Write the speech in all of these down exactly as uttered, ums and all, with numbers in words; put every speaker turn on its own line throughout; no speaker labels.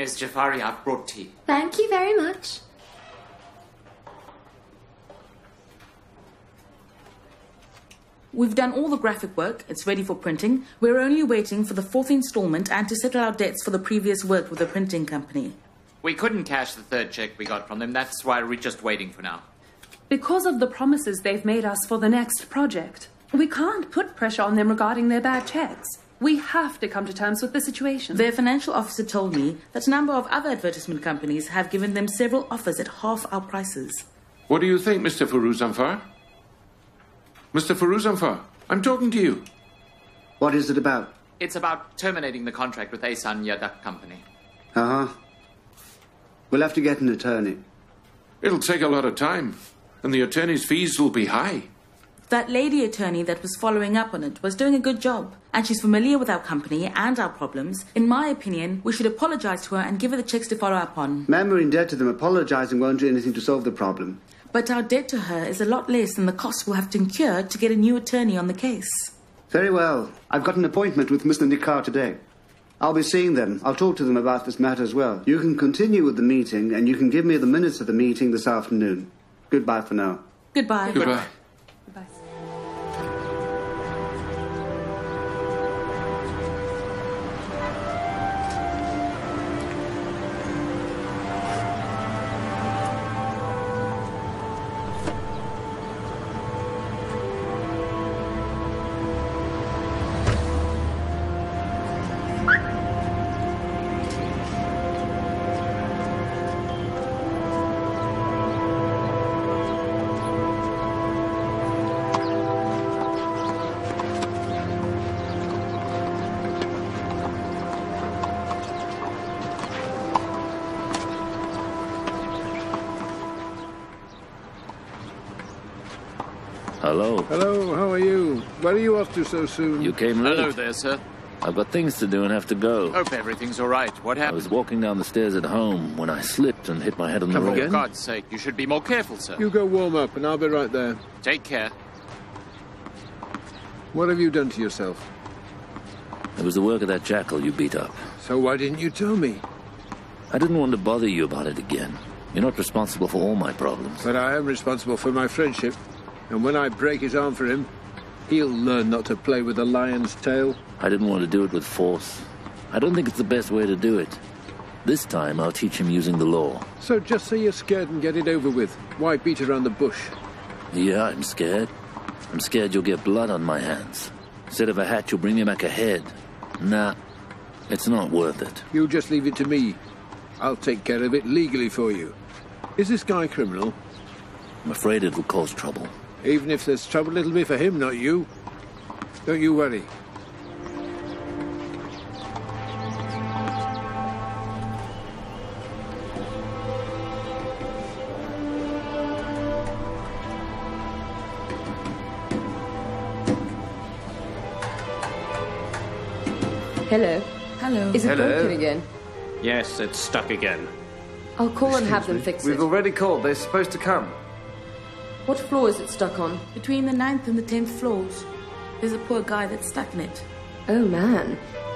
Miss Jafari, I've brought tea.
Thank you very much.
We've done all the graphic work. It's ready for printing. We're only waiting for the fourth instalment and to settle our debts for the previous work with the printing company.
We couldn't cash the third check we got from them. That's why we're just waiting for now.
Because of the promises they've made us for the next project. We can't put pressure on them regarding their bad checks. We have to come to terms with the situation.
Their financial officer told me that a number of other advertisement companies have given them several offers at half our prices.
What do you think, Mister Faruzamfar? Mister Faruzamfar, I'm talking to you.
What is it about?
It's about terminating the contract with Ehsan Yadak Company.
Uh-huh. We'll have to get an attorney.
It'll take a lot of time, and the attorney's fees will be high.
That lady attorney that was following up on it was doing a good job, and she's familiar with our company and our problems. In my opinion, we should apologize to her and give her the checks to follow up on.
Ma'am, we're in debt to them. Apologizing won't do anything to solve the problem.
But our debt to her is a lot less than the cost we'll have to incur to get a new attorney on the case.
Very well. I've got an appointment with Mister Nikar today. I'll be seeing them. I'll talk to them about this matter as well. You can continue with the meeting, and you can give me the minutes of the meeting this afternoon. Goodbye for now.
Goodbye.
Goodbye.
Goodbye.
Hello.
Hello, how are you? Where are you off to so soon?
You came late.
Hello there, sir.
I've got things to do and have to go.
Hope everything's all right. What
I
happened?
was walking down the stairs at home when I slipped and hit my head on the
Come
road.
For
again?
God's sake, you should be more careful, sir.
You go warm up and I'll be right there.
Take care.
What have you done to yourself?
It was the work of that jackal you beat up.
So why didn't you tell me?
I didn't want to bother you about it again. You're not responsible for all my problems.
But I am responsible for my friendship. And when I break his arm for him, he'll learn not to play with a lion's tail.
I didn't want to do it with force. I don't think it's the best way to do it. This time I'll teach him using the law.
So just say you're scared and get it over with. Why beat around the bush?
Yeah, I'm scared. I'm scared you'll get blood on my hands. Instead of a hat, you'll bring me back a head. Nah, it's not worth it.
You just leave it to me. I'll take care of it legally for you. Is this guy a criminal?
I'm afraid it'll cause trouble.
Even if there's trouble, it'll be for him, not you. Don't you worry.
Hello.
Hello.
Is it
Hello.
broken again?
Yes, it's stuck again.
I'll call and have them fix
We've
it.
already called. They're supposed to come.
What floor is it stuck on?
Between the ninth and the tenth floors, there's a poor guy that's stuck in it.
Oh, man.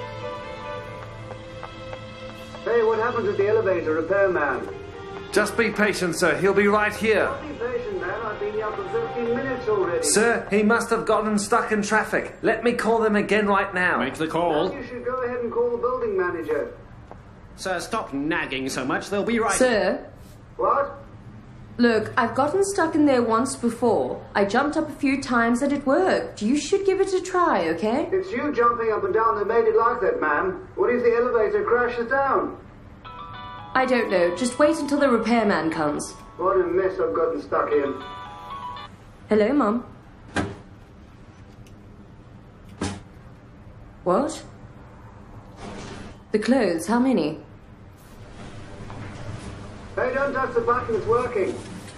Hey, what happened to the elevator repairman?
Just be patient, sir. He'll be right here.
Be patient, man. I've been here for fifteen minutes already.
Sir, he must have gotten stuck in traffic. Let me call them again right now.
Make the call.
You should go ahead and call the building manager.
Sir, stop nagging so much. They'll be right.
Sir,
What?
look, I've gotten stuck in there once before. I jumped up a few times and it worked. You should give it a try, okay?
It's you jumping up and down that made it like that, ma'am. What if the elevator crashes down?
I don't know. Just wait until the repairman comes.
What a mess I've gotten stuck in.
Hello, Mum. What? The clothes, how many?
Hey, don't touch the button, it's working.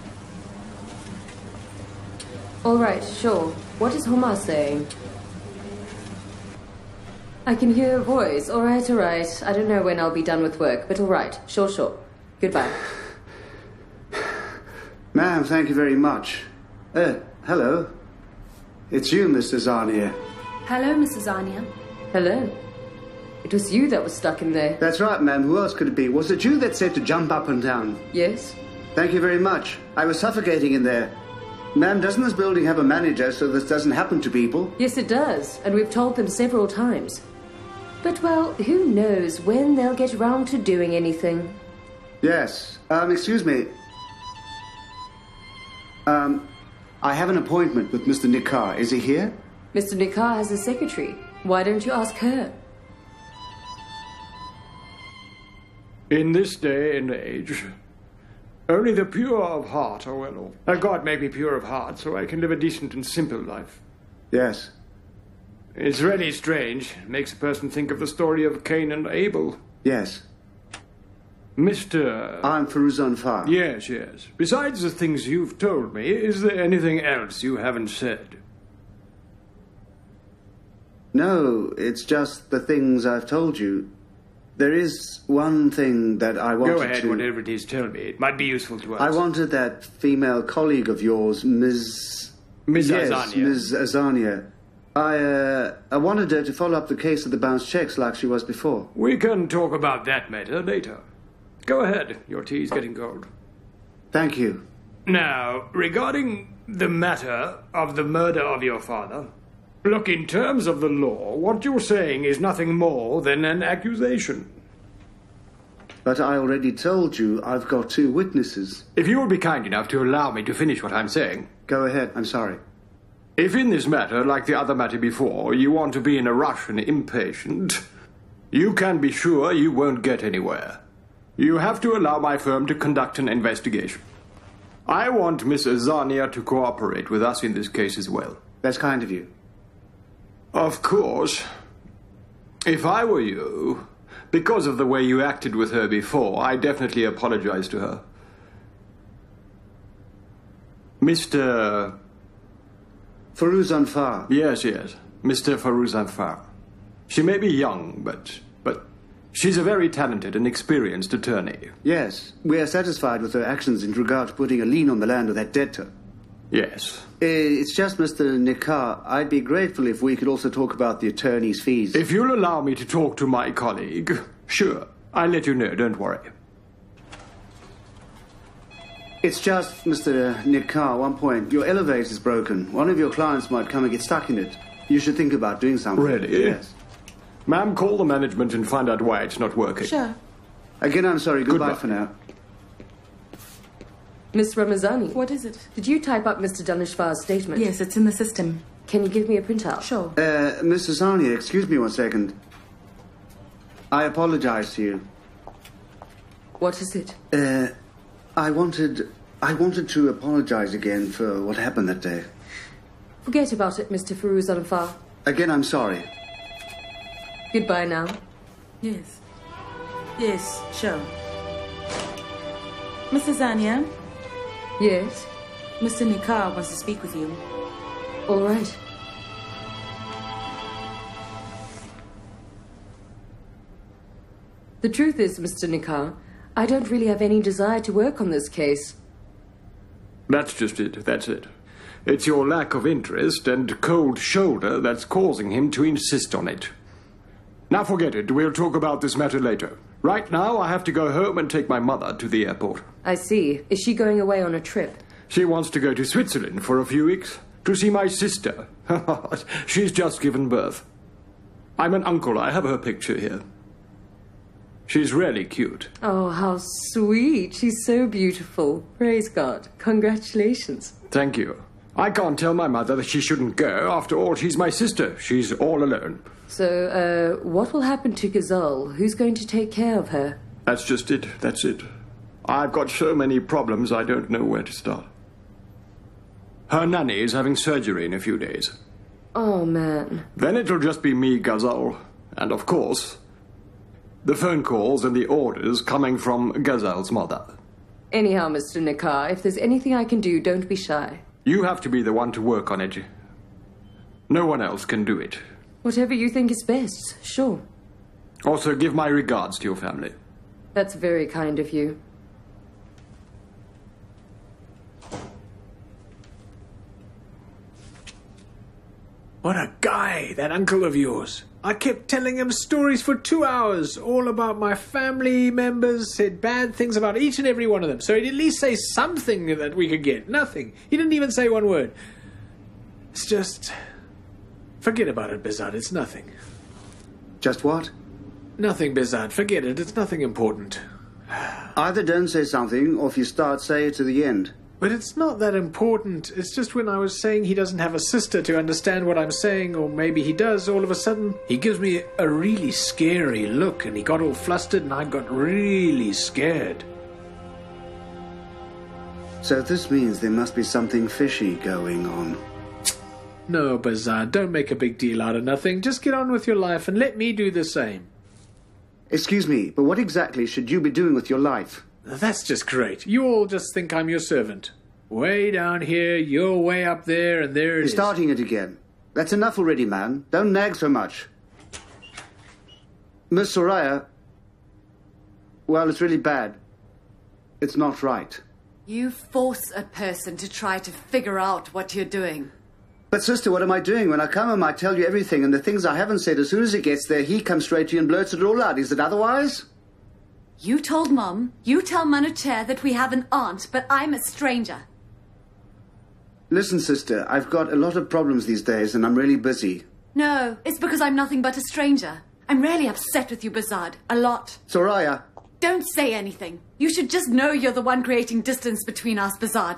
All right, sure. What is Homa saying? I can hear her voice. All right, all right. I don't know when I'll be done with work, but all right. Sure, sure. Goodbye.
Ma'am, thank you very much. Uh, hello. It's you, Mister Zania.
Hello, Missus Anya.
Hello. It was you that was stuck in there.
That's right, ma'am. Who else could it be? Was it you that said to jump up and down?
Yes.
Thank you very much. I was suffocating in there. Ma'am, doesn't this building have a manager so this doesn't happen to people?
Yes, it does, and we've told them several times. But, well, who knows when they'll get round to doing anything.
Yes. Um, excuse me. Um, I have an appointment with Mister Nikar. Is he here?
Mister Nikar has a secretary. Why don't you ask her?
In this day and age, only the pure of heart are well off. Now, God made me pure of heart so I can live a decent and simple life.
Yes.
It's really strange. It makes a person think of the story of Cain and Abel.
Yes.
Mister
I'm Faruzan Far.
Yes, yes. Besides the things you've told me, is there anything else you haven't said?
No, it's just the things I've told you. There is one thing that I wanted to...
Go ahead,
to...
whatever it is, tell me. It might be useful to us.
I wanted that female colleague of yours, Miz
Miz
Yes,
Azania.
Miz Azania. I, uh, I wanted her to follow up the case of the bounced checks like she was before.
We can talk about that matter later. Go ahead. Your tea's getting cold.
Thank you.
Now, regarding the matter of the murder of your father, look, in terms of the law, what you're saying is nothing more than an accusation.
But I already told you I've got two witnesses.
If you will be kind enough to allow me to finish what I'm saying.
Go ahead, I'm sorry.
If in this matter, like the other matter before, you want to be in a rush and impatient, you can be sure you won't get anywhere. You have to allow my firm to conduct an investigation. I want Miss Azania to cooperate with us in this case as well.
That's kind of you.
Of course. If I were you, because of the way you acted with her before, I definitely apologize to her. Mister
Faruzan Far.
Yes, yes. Mister Faruzan Far. She may be young, but... but she's a very talented and experienced attorney.
Yes, we are satisfied with her actions in regard to putting a lien on the land of that debtor.
Yes.
Uh, it's just, Mister Nikar, I'd be grateful if we could also talk about the attorney's fees.
If you'll allow me to talk to my colleague, sure. I'll let you know, don't worry.
It's just, Mister Nikar, one point. Your elevator's broken. One of your clients might come and get stuck in it. You should think about doing something.
Really?
Yes.
Ma'am, call the management and find out why it's not working.
Sure.
Again, I'm sorry. Goodbye,
Goodbye.
for now.
Miss Ramazani.
What is it?
Did you type up Mister Danishvar's statement?
Yes, it's in the system.
Can you give me a printout?
Sure.
Uh, Miss Azania, excuse me one second. I apologize to you.
What is it?
Uh, I wanted... I wanted to apologize again for what happened that day.
Forget about it, Mister Faruzan Far.
Again, I'm sorry.
Goodbye now.
Yes. Yes, sure. Missus Zania,
Yes?
Mister Nikar wants to speak with you.
All right. The truth is, Mister Nikar, I don't really have any desire to work on this case.
That's just it, that's it. It's your lack of interest and cold shoulder that's causing him to insist on it. Now forget it, we'll talk about this matter later. Right now, I have to go home and take my mother to the airport.
I see. Is she going away on a trip?
She wants to go to Switzerland for a few weeks to see my sister. She's just given birth. I'm an uncle, I have her picture here. She's really cute.
Oh, how sweet. She's so beautiful. Praise God. Congratulations.
Thank you. I can't tell my mother that she shouldn't go. After all, she's my sister. She's all alone.
So, uh, what will happen to Ghazal? Who's going to take care of her?
That's just it. That's it. I've got so many problems I don't know where to start. Her nanny is having surgery in a few days.
Oh, man.
Then it'll just be me, Ghazal. And of course, the phone calls and the orders coming from Ghazal's mother.
Anyhow, Mister Nikar, if there's anything I can do, don't be shy.
You have to be the one to work on it. No one else can do it.
Whatever you think is best, sure.
Also, give my regards to your family.
That's very kind of you.
What a guy, that uncle of yours. I kept telling him stories for two hours, all about my family members, said bad things about each and every one of them. So he'd at least say something that we could get. Nothing. He didn't even say one word. It's just... Forget about it, Bizard. It's nothing.
Just what?
Nothing, Bizard. Forget it. It's nothing important.
Either don't say something, or if you start, say it to the end.
But it's not that important. It's just when I was saying he doesn't have a sister to understand what I'm saying, or maybe he does, all of a sudden he gives me a really scary look, and he got all flustered, and I got really scared.
So this means there must be something fishy going on.
No, Bizarre, don't make a big deal out of nothing. Just get on with your life and let me do the same.
Excuse me, but what exactly should you be doing with your life?
That's just great. You all just think I'm your servant. Way down here, you're way up there, and there it
You're
is.
starting it again. That's enough already, man. Don't nag so much. Miss Soraya, well, it's really bad. It's not right.
You force a person to try to figure out what you're doing.
But sister, what am I doing? When I come home, I tell you everything, and the things I haven't said, as soon as he gets there, he comes straight to you and blurts it all out. Is it otherwise?
You told Mum, you tell Manuchair that we have an aunt, but I'm a stranger.
Listen, sister, I've got a lot of problems these days, and I'm really busy.
No, it's because I'm nothing but a stranger. I'm really upset with you, Bizard. A lot.
Soraya.
Don't say anything. You should just know you're the one creating distance between us, Bizard.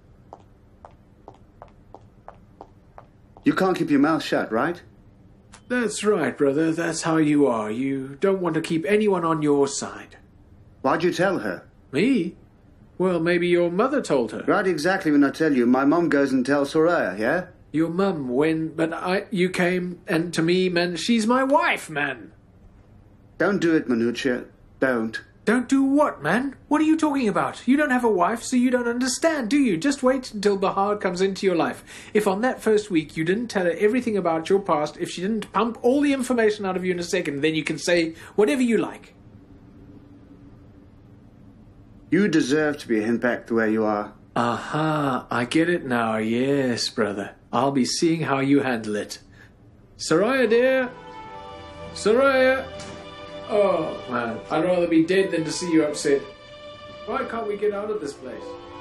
You can't keep your mouth shut, right?
That's right, brother. That's how you are. You don't want to keep anyone on your side.
Why'd you tell her?
Me? Well, maybe your mother told her.
Right exactly when I tell you. My mom goes and tells Soraya, yeah?
Your mum, when... But I... You came, and to me, man, she's my wife, man.
Don't do it, Manucha. Don't.
Don't do what, man? What are you talking about? You don't have a wife, so you don't understand, do you? Just wait until Bahar comes into your life. If on that first week you didn't tell her everything about your past, if she didn't pump all the information out of you in a second, then you can say whatever you like.
You deserve to be hent back the way you are.
Aha, I get it now. Yes, brother. I'll be seeing how you handle it. Soraya, dear. Soraya. Oh, man. I'd rather be dead than to see you upset. Why can't we get out of this place?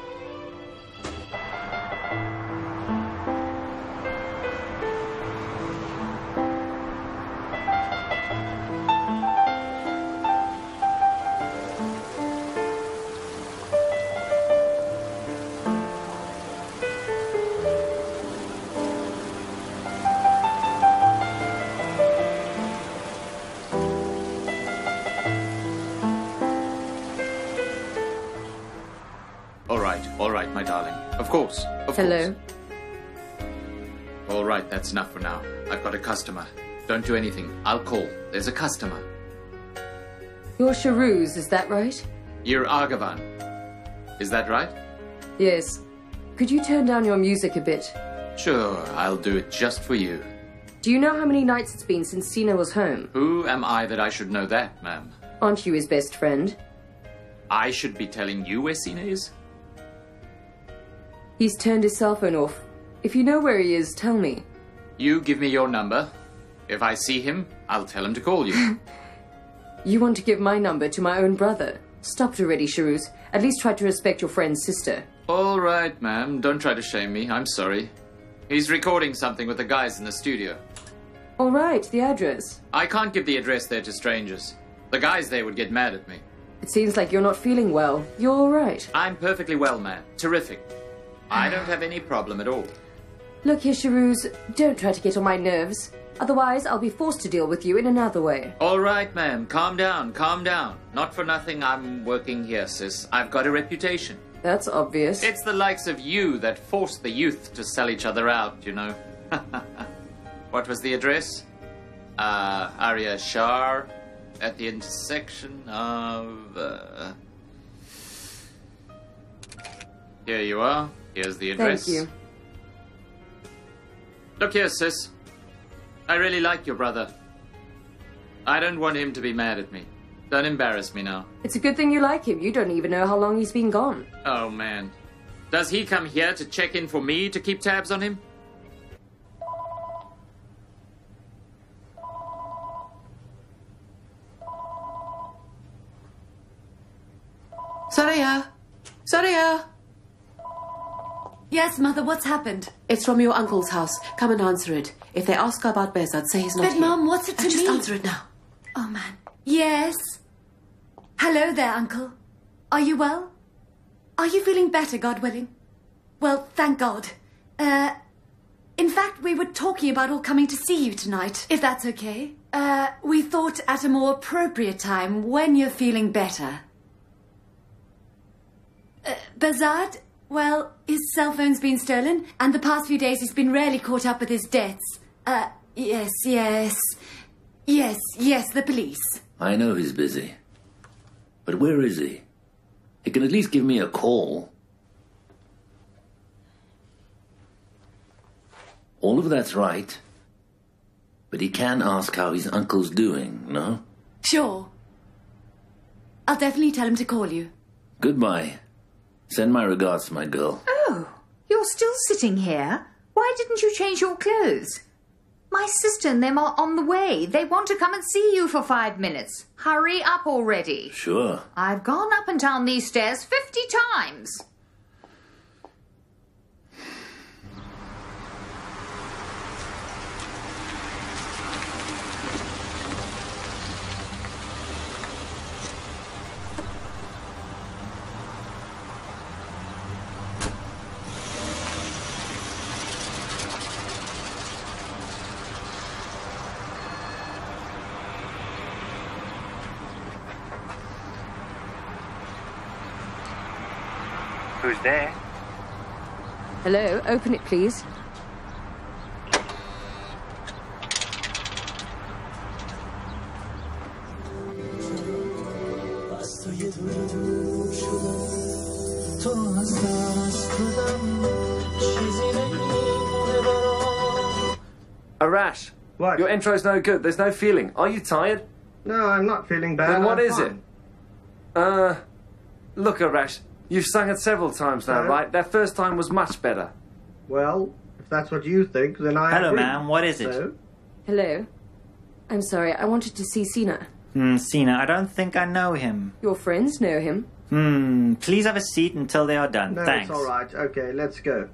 All right, my darling. Of course. Of
Hello.
course. All right, that's enough for now. I've got a customer. Don't do anything. I'll call. There's a customer.
You're Sharuz, is that right?
You're Argavan. Is that right?
Yes. Could you turn down your music a bit?
Sure, I'll do it just for you.
Do you know how many nights it's been since Sina was home?
Who am I that I should know that, ma'am?
Aren't you his best friend?
I should be telling you where Sina is?
He's turned his cell phone off. If you know where he is, tell me.
You give me your number. If I see him, I'll tell him to call you.
You want to give my number to my own brother? Stop it already, Sharuz. At least try to respect your friend's sister.
All right, ma'am. Don't try to shame me. I'm sorry. He's recording something with the guys in the studio.
All right, the address.
I can't give the address there to strangers. The guys there would get mad at me.
It seems like you're not feeling well. You're all right.
I'm perfectly well, ma'am. Terrific. I don't have any problem at all.
Look here, Sharuz. Don't try to get on my nerves. Otherwise, I'll be forced to deal with you in another way.
All right, ma'am. Calm down. Calm down. Not for nothing I'm working here, sis. I've got a reputation.
That's obvious.
It's the likes of you that force the youth to sell each other out, you know. What was the address? Uh, Arya Shar at the intersection of... Uh... Here you are. Here's the address.
Thank you.
Look here, sis. I really like your brother. I don't want him to be mad at me. Don't embarrass me now.
It's a good thing you like him. You don't even know how long he's been gone.
Oh, man. Does he come here to check in for me to keep tabs on him?
Saria! Saria!
Yes, Mother, what's happened?
It's from your uncle's house. Come and answer it. If they ask her about Behzad, say he's not
But,
here.
Mum, what's it to
Uh, just
me?
answer it now.
Oh, man. Yes? Hello there, Uncle. Are you well? Are you feeling better, God willing? Well, thank God. Uh, in fact, we were talking about all coming to see you tonight, if that's okay. Uh, we thought at a more appropriate time, when you're feeling better. Uh, Behzad, well, his cell phone's been stolen, and the past few days he's been rarely caught up with his debts. Uh, yes, yes. Yes, yes, the police.
I know he's busy. But where is he? He can at least give me a call. All of that's right. But he can ask how his uncle's doing, no?
Sure. I'll definitely tell him to call you.
Goodbye. Send my regards to my girl.
Oh, you're still sitting here? Why didn't you change your clothes? My sister and them are on the way. They want to come and see you for five minutes. Hurry up already.
Sure.
I've gone up and down these stairs fifty times.
Who's there?
Hello, open it, please.
Arash,
what?
Your intro's no good. There's no feeling. Are you tired?
No, I'm not feeling bad.
Then what
I'm
is
fine.
it? Uh, look, Arash, you've sung it several times now,
No.
right? That first time was much better.
Well, if that's what you think, then I
Hello,
agree.
ma'am. What is it?
So?
Hello. I'm sorry, I wanted to see Sina.
Hmm, Sina, I don't think I know him.
Your friends know him.
Hmm, please have a seat until they are done.
No,
Thanks.
it's all right. Okay, let's go.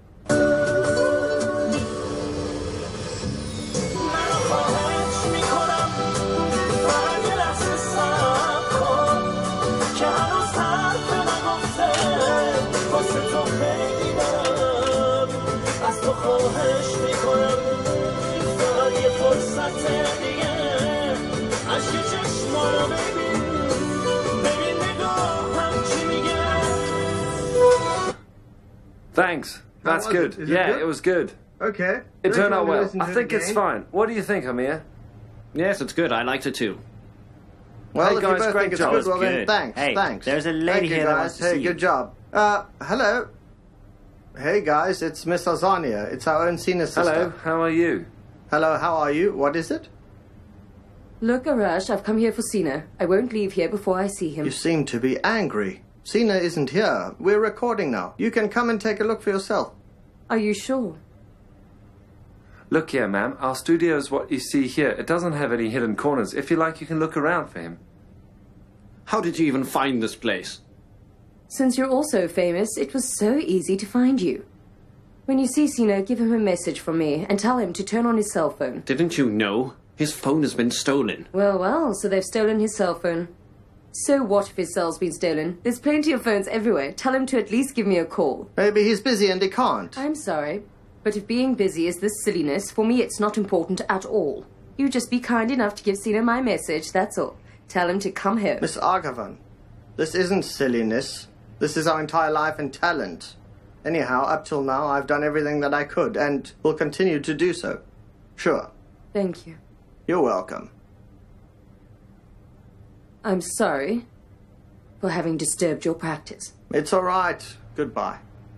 Thanks. That's
was
good.
it? Is it
yeah,
good?
it was good.
Okay.
It
Don't
turned
you
out
want to
well.
listen to
I
it
think it's
again?
fine. What do you think, Amir?
Yes, it's good. I liked it too.
Well,
Hey,
if
guys,
you both
great
think it's
job.
good, well then,
Good.
thanks,
Hey,
thanks.
there's a lady
Thank you,
here that
guys.
wants to
Hey,
see
good
you.
job. Uh, hello. Hey, guys, it's Miss Azania. It's our own senior sister.
Hello, how are you?
Hello, how are you? What is it?
Look, Arash, I've come here for Sina. I won't leave here before I see him.
You seem to be angry. Sina isn't here. We're recording now. You can come and take a look for yourself.
Are you sure?
Look here, ma'am. Our studio is what you see here. It doesn't have any hidden corners. If you like, you can look around for him.
How did you even find this place?
Since you're also famous, it was so easy to find you. When you see Sina, give him a message from me and tell him to turn on his cell phone.
Didn't you know? His phone has been stolen.
Well, well, so they've stolen his cell phone. So what if his cell's been stolen? There's plenty of phones everywhere. Tell him to at least give me a call.
Maybe he's busy and he can't.
I'm sorry, but if being busy is this silliness, for me it's not important at all. You just be kind enough to give Sina my message, that's all. Tell him to come home.
Miss Argavan, this isn't silliness. This is our entire life and talent. Anyhow, up till now, I've done everything that I could and will continue to do so. Sure.
Thank you.
You're welcome.
I'm sorry for having disturbed your practice.
It's all right. Goodbye.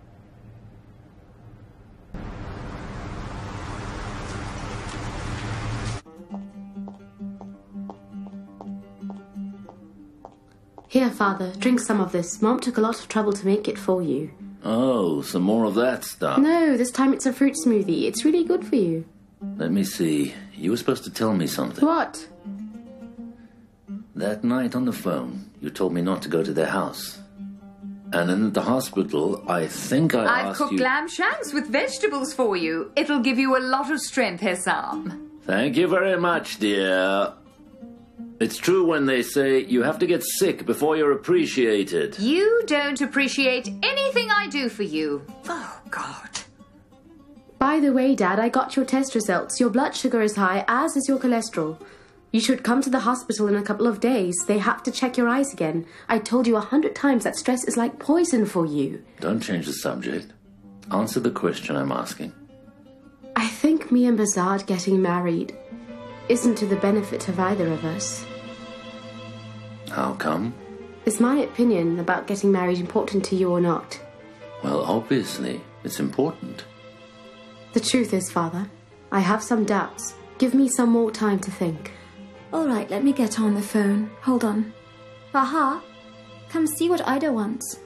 Here, Father, drink some of this. Mom took a lot of trouble to make it for you.
Oh, some more of that stuff.
No, this time it's a fruit smoothie. It's really good for you.
Let me see. You were supposed to tell me something.
What?
That night on the phone, you told me not to go to their house. And in the hospital, I think I
I've
asked
cooked
you...
lamb shanks with vegetables for you. It'll give you a lot of strength, Hesam.
Thank you very much, dear. It's true when they say you have to get sick before you're appreciated.
You don't appreciate anything I do for you. Oh, God.
By the way, Dad, I got your test results. Your blood sugar is high, as is your cholesterol. You should come to the hospital in a couple of days. They have to check your eyes again. I told you a hundred times that stress is like poison for you.
Don't change the subject. Answer the question I'm asking.
I think me and Bazard getting married isn't to the benefit of either of us.
How come?
Is my opinion about getting married important to you or not?
Well, obviously, it's important.
The truth is, Father, I have some doubts. Give me some more time to think.
All right, let me get on the phone. Hold on. Aha, come see what Ida wants.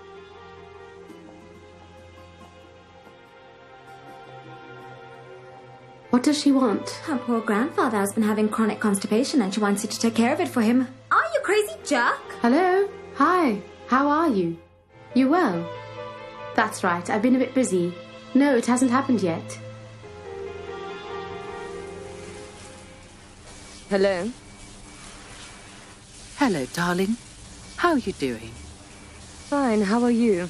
What does she want?
Her poor grandfather has been having chronic constipation and she wants you to take care of it for him. Are you crazy, Jack?
Hello? Hi. How are you? You well? That's right, I've been a bit busy. No, it hasn't happened yet.
Hello?
Hello, darling. How are you doing?
Fine, how are you?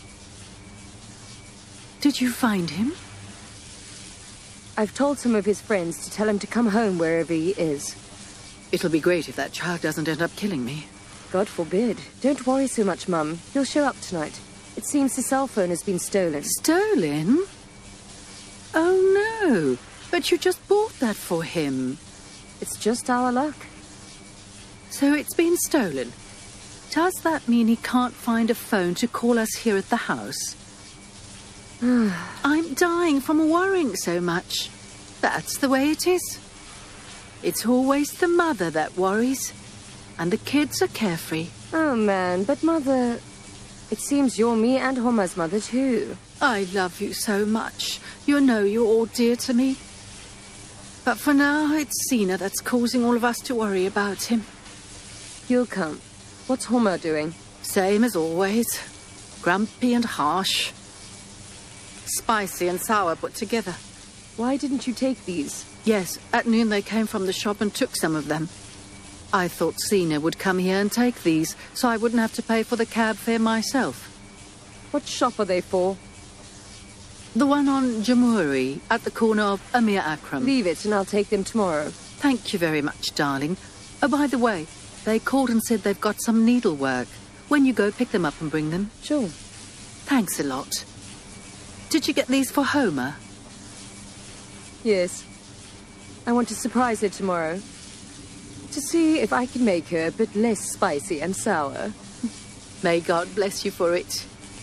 Did you find him?
I've told some of his friends to tell him to come home wherever he is.
It'll be great if that child doesn't end up killing me.
God forbid. Don't worry so much, Mum. He'll show up tonight. It seems his cell phone has been stolen.
Stolen? Oh, no. But you just bought that for him.
It's just our luck.
So it's been stolen. Does that mean he can't find a phone to call us here at the house? I'm dying from worrying so much. That's the way it is. It's always the mother that worries, and the kids are carefree.
Oh, man, but Mother... It seems you're me and Homer's mother, too.
I love you so much. You know you're all dear to me. But for now, it's Sina that's causing all of us to worry about him.
He'll come. What's Homer doing?
Same as always. Grumpy and harsh. Spicy and sour put together.
Why didn't you take these?
Yes, at noon they came from the shop and took some of them. I thought Sina would come here and take these, so I wouldn't have to pay for the cab fare myself.
What shop are they for?
The one on Jamhuri, at the corner of Amir Akram.
Leave it and I'll take them tomorrow.
Thank you very much, darling. Oh, by the way, they called and said they've got some needlework. When you go, pick them up and bring them.
Sure.
Thanks a lot. Did you get these for Homer?
Yes. I want to surprise her tomorrow. To see if I can make her a bit less spicy and sour.
May God bless you for it.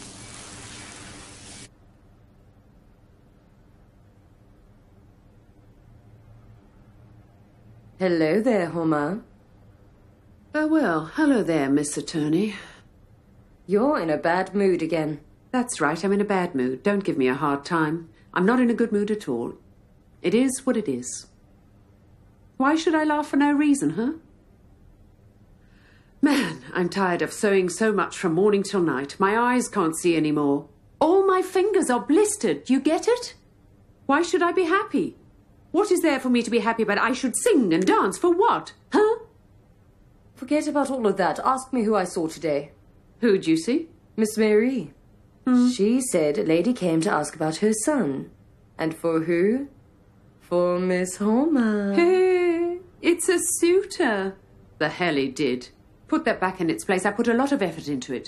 Hello there, Homer.
Oh, well, hello there, Miss Attorney.
You're in a bad mood again.
That's right, I'm in a bad mood. Don't give me a hard time. I'm not in a good mood at all. It is what it is. Why should I laugh for no reason, huh? Man, I'm tired of sewing so much from morning till night. My eyes can't see any more. All my fingers are blistered. You get it? Why should I be happy? What is there for me to be happy about? I should sing and dance for what? Huh?
Forget about all of that. Ask me who I saw today.
Who'd you see?
Miss Mary.
Hmm.
She said a lady came to ask about her son. And for who? For Miss Homer.
Hey, it's a suitor. The hell he did. Put that back in its place. I put a lot of effort into it.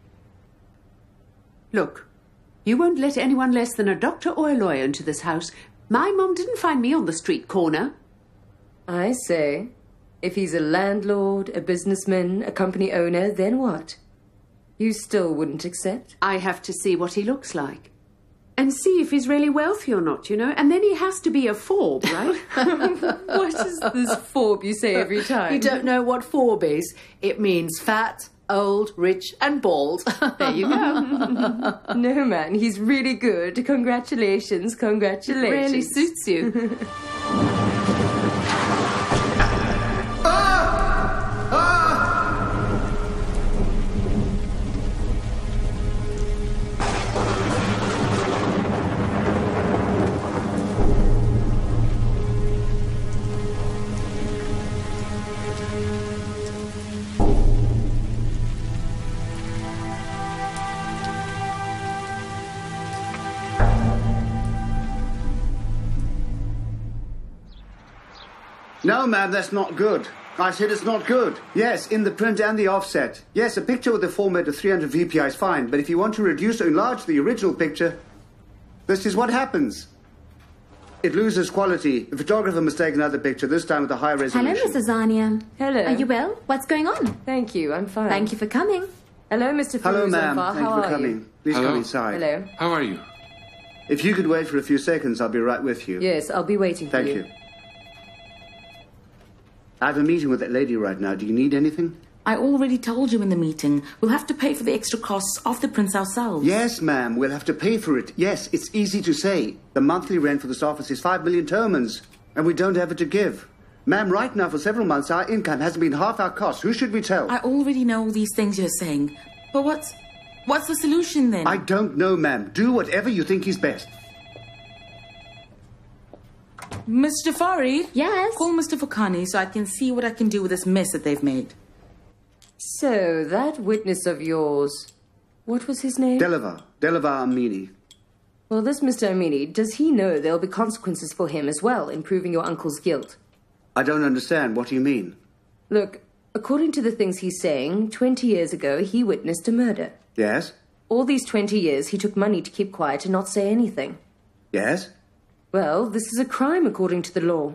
Look, you won't let anyone less than a doctor or a lawyer into this house. My mum didn't find me on the street corner.
I say, if he's a landlord, a businessman, a company owner, then what? You still wouldn't accept?
I have to see what he looks like. And see if he's really wealthy or not, you know? And then he has to be a Forb, right?
What is this Forb you say every time?
You don't know what Forb is. It means fat, old, rich, and bald.
There you go.
No, man, he's really good. Congratulations, congratulations.
It really suits you.
No, ma'am, that's not good. I said it's not good. Yes, in the print and the offset. Yes, a picture with a format of three hundred V P I is fine, but if you want to reduce or enlarge the original picture, this is what happens. It loses quality. The photographer must take another picture, this time with a high resolution.
Hello, Missus Zania.
Hello.
Are you well? What's going on?
Thank you, I'm fine.
Thank you for coming.
Hello, Mister
Hello, ma'am.
How
Thank you for
are
coming.
you?
Please
Hello.
come inside.
Hello.
How are you?
If you could wait for a few seconds, I'll be right with you.
Yes, I'll be waiting for
Thank
you.
you. I have a meeting with that lady right now. Do you need anything?
I already told you in the meeting. We'll have to pay for the extra costs of the prints ourselves.
Yes, ma'am. We'll have to pay for it. Yes, it's easy to say. The monthly rent for this office is five million termins, and we don't have it to give. Ma'am, right now, for several months, our income hasn't been half our cost. Who should we tell?
I already know all these things you're saying. But what's... what's the solution, then?
I don't know, ma'am. Do whatever you think is best.
Mister Farid?
Yes?
Call Mister Fakani so I can see what I can do with this mess that they've made.
So, that witness of yours, what was his name?
Delavar. Delavar Amini.
Well, this Mister Amini, does he know there'll be consequences for him as well in proving your uncle's guilt?
I don't understand. What do you mean?
Look, according to the things he's saying, twenty years ago he witnessed a murder.
Yes?
All these twenty years he took money to keep quiet and not say anything.
Yes?
Well, this is a crime according to the law.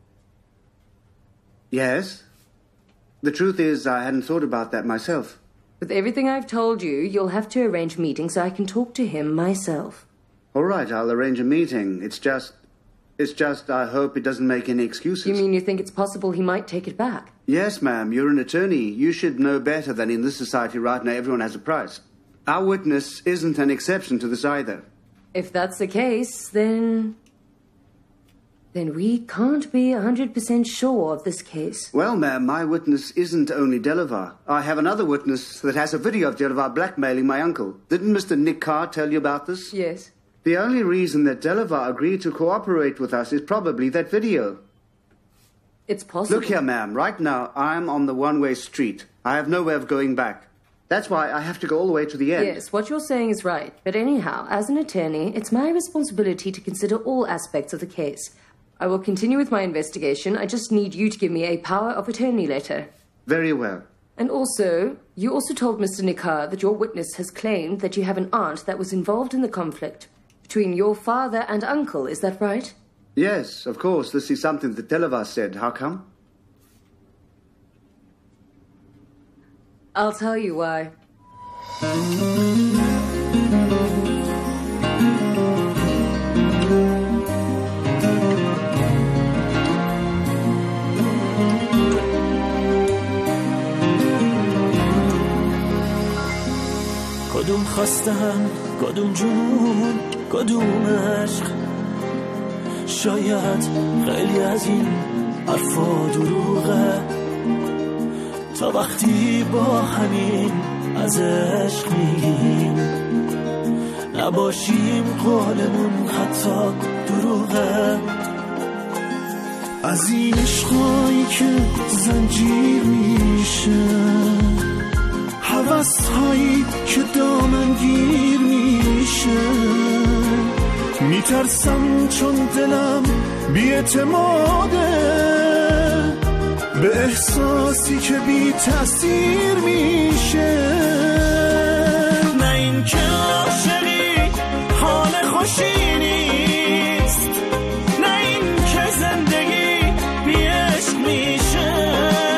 Yes? The truth is, I hadn't thought about that myself.
With everything I've told you, you'll have to arrange meetings so I can talk to him myself.
All right, I'll arrange a meeting. It's just... It's just I hope it doesn't make any excuses.
You mean you think it's possible he might take it back?
Yes, ma'am. You're an attorney. You should know better than in this society right now everyone has a price. Our witness isn't an exception to this either.
If that's the case, then... Then we can't be one hundred percent sure of this case.
Well, ma'am, my witness isn't only Delavar. I have another witness that has a video of Delavar blackmailing my uncle. Didn't Mister Nick Carr tell you about this?
Yes.
The only reason that Delavar agreed to cooperate with us is probably that video.
It's possible.
Look here, ma'am. Right now, I'm on the one-way street. I have no way of going back. That's why I have to go all the way to the end.
Yes, what you're saying is right. But anyhow, as an attorney, it's my responsibility to consider all aspects of the case. I will continue with my investigation. I just need you to give me a power of attorney letter.
Very well.
And also, you also told Mister Nikar that your witness has claimed that you have an aunt that was involved in the conflict between your father and uncle. Is that right?
Yes, of course. This is something that Delavar said. How come?
I'll tell you why.
کدوم خواستن کدوم جنون کدوم عشق شاید خیلی از این حرفا دروغه تا وقتی با همین از عشق میگیم نباشیم قولمون حتی دروغه از این عشقایی که زنجیر میشه حوث هایی که دامنگیر میشه میترسم چون دلم بی‌اعتماده به احساسی که بی تأثیر میشه نه این که عاشقی حال خوشی نیست نه این که زندگی بی عشق میشه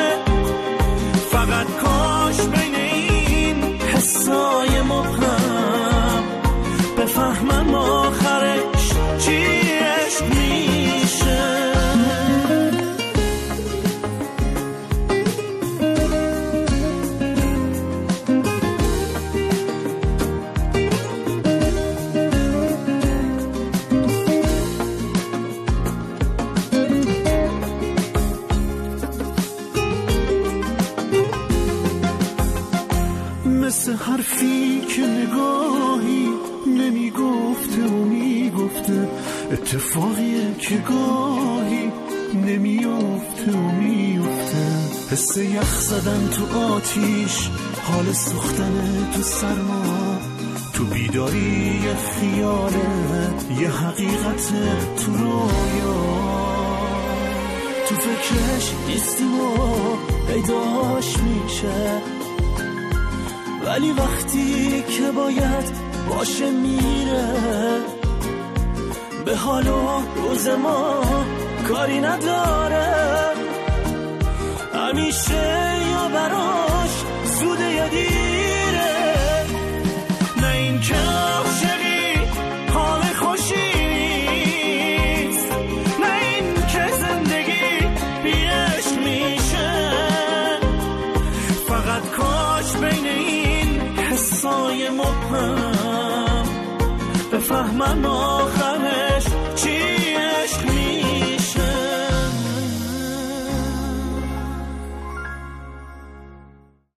فقط کاش بین حسای مبهم بفهمم آخرش چی عشق میشه مثل حرفی که نگاهی نمیگفته و میگفته اتفاقیه که گاهی نمیفته و میفته حس یخ زدن تو آتیش حال سوختن تو سرما تو بیداری یه خیاله یه حقیقت تو رویا تو فکرش نیستیم و پیداش میشه، ولی وقتی که باید باشه میره. به حال و روز ما کاری نداره، همیشه یا براش زوده یا دیره. نه این که عاشقی حال خوشی نیست، نه این که زندگی بی عشق میشه. فقط کاش بین این حسای مبهم بفهمن آخر